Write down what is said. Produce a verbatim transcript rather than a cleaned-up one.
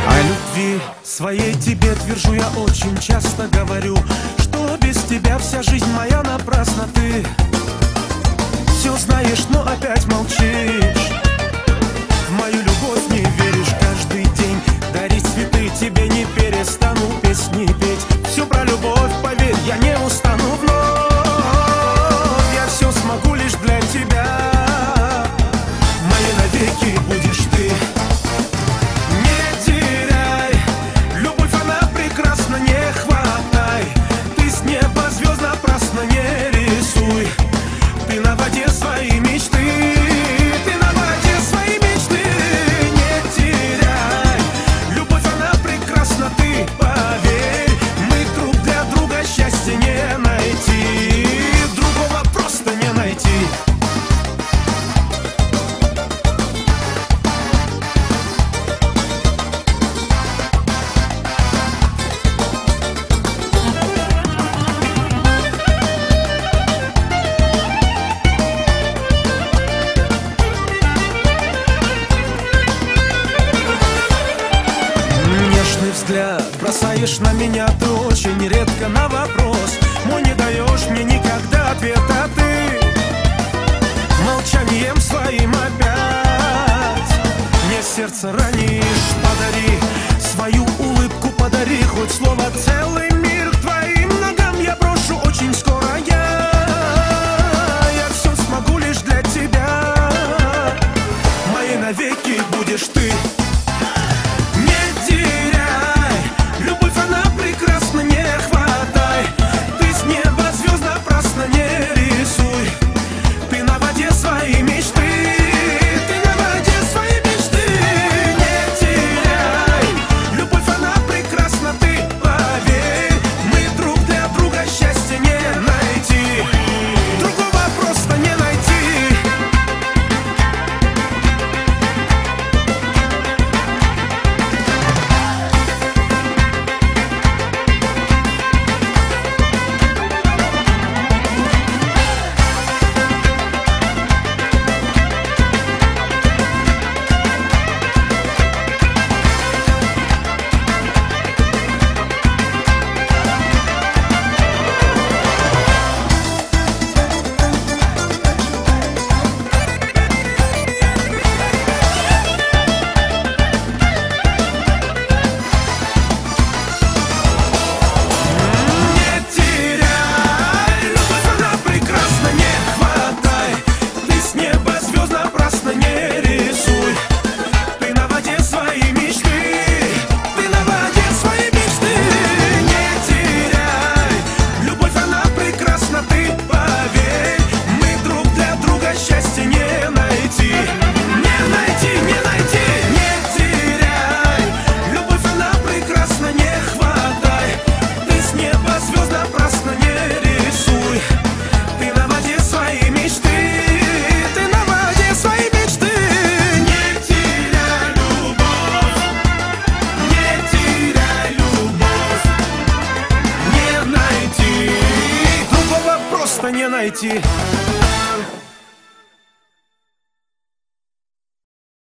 О любви своей тебе твержу, я очень часто говорю, что без тебя вся жизнь моя напрасна. Ты все знаешь, но опять молчишь. В мою любовь не веришь, каждый день дарить цветы тебе не перестану, песни петь. Все про любовь, поверь, я не устану вновь. Я все смогу лишь для тебя, моей навеки будешь ты. Не теряй, любовь она прекрасна, не хватай. Ты с неба звезд напрасно не рисуй. Ты на воде своей мечты. Взгляд бросаешь на меня ты очень редко, на вопрос мой не даешь мне никогда ответа. Ты молчанием своим опять мне сердце ранишь. Подари свою улыбку, подари хоть слово, целый мир к твоим ногам я брошу очень скоро. Я, я все смогу лишь для тебя, моей навеки будешь ты. Не найти.